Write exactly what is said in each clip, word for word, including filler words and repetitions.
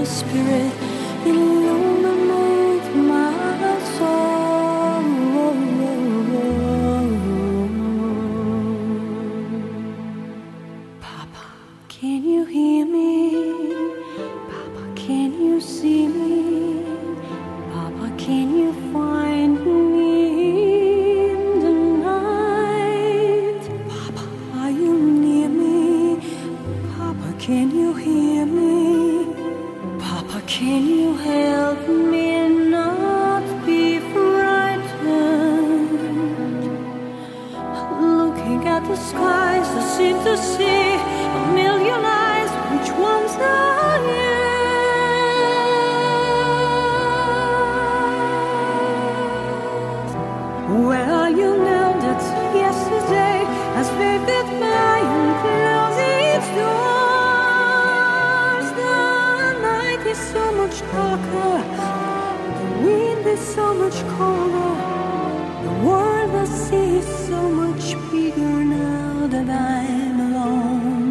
Holy Spirit, illuminate my soul. Papa, can you hear me? Papa, can you see me? Papa, can you find me in the night? Papa, are you near me? Papa, can you hear me? Papa, can you help me not be frightened? Looking at the skies, I seem to see a million eyes. Which ones are yours? Where are you now that yesterday has faded by and closed its doors? The night is so much darker, the wind is so much colder, the world I see is so much bigger now that I'm alone.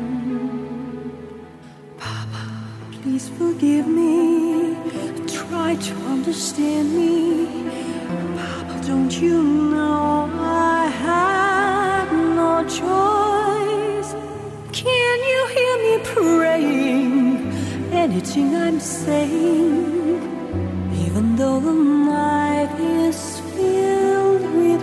Papa, please forgive me, try to understand me. Papa, don't you know I have no choice? Can you hear me praying anything I'm saying? Even though the night is filled with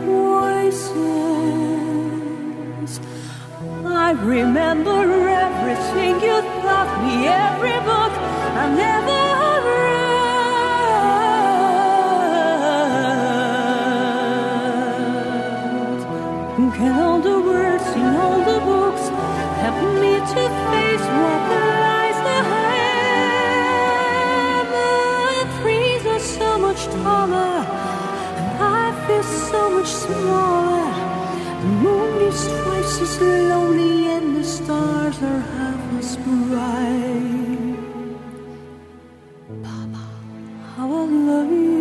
voices, I remember everything you taught me, every book I never read. Can all the words in all the books help me to face what lies ahead? The trees are so much taller, and I feel so much smaller. The moon is twice as lonely, and the stars are half as bright. Papa, how I love you.